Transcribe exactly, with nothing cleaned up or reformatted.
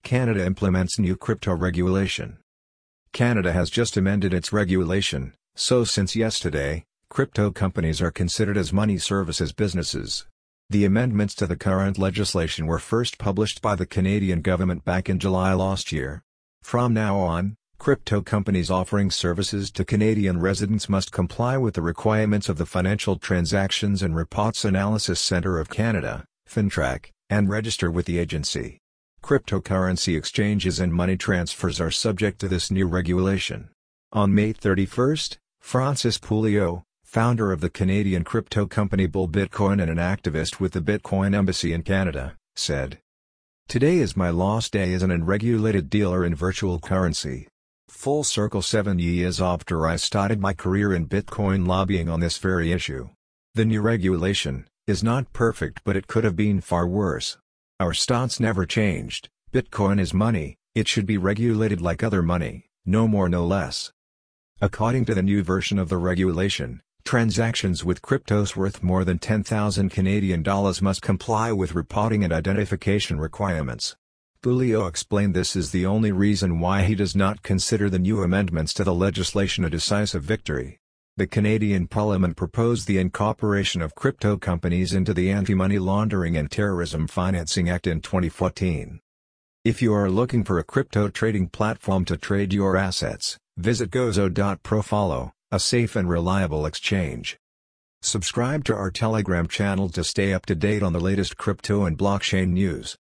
Canada implements new crypto regulation. Canada has just amended its regulation, so since yesterday, crypto companies are considered as money services businesses. The amendments to the current legislation were first published by the Canadian government back in July last year. From now on, crypto companies offering services to Canadian residents must comply with the requirements of the Financial Transactions and Reports Analysis Centre of Canada, FINTRAC, and register with the agency. Cryptocurrency exchanges and money transfers are subject to this new regulation. On May thirty-first, Francis Pouliot, founder of the Canadian crypto company Bull Bitcoin and an activist with the Bitcoin Embassy in Canada, said, "Today is my last day as an unregulated dealer in virtual currency. Full circle seven years after I started my career in Bitcoin lobbying on this very issue. The new regulation is not perfect, but it could have been far worse. Our stance never changed. Bitcoin is money, it should be regulated like other money, no more no less." According to the new version of the regulation, transactions with cryptos worth more than ten thousand Canadian dollars must comply with reporting and identification requirements. Pouliot explained this is the only reason why he does not consider the new amendments to the legislation a decisive victory. The Canadian Parliament proposed the incorporation of crypto companies into the Anti-Money Laundering and Terrorism Financing Act in twenty fourteen. If you are looking for a crypto trading platform to trade your assets, visit gozo dot pro. Follow, a safe and reliable exchange. Subscribe to our Telegram channel to stay up to date on the latest crypto and blockchain news.